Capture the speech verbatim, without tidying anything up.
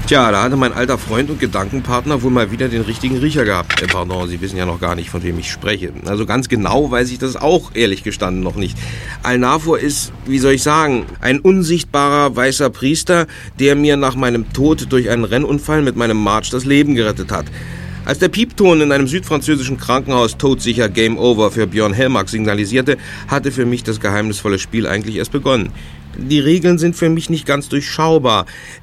Tja, da hatte mein alter Freund und Gedankenpartner wohl mal wieder den richtigen Riecher gehabt. Äh, pardon, Sie wissen ja noch gar nicht, von wem ich spreche. Also ganz genau weiß ich das auch, ehrlich gestanden, noch nicht. Al-Nafur ist, wie soll ich sagen, ein unsichtbarer weißer Priester, der mir nach meinem Tod durch einen Rennunfall mit meinem March das Leben gerettet hat. Als der Piepton in einem südfranzösischen Krankenhaus todsicher Game Over für Björn Hellmark signalisierte, hatte für mich das geheimnisvolle Spiel eigentlich erst begonnen. Die Regeln sind für mich nicht ganz durchschaubar.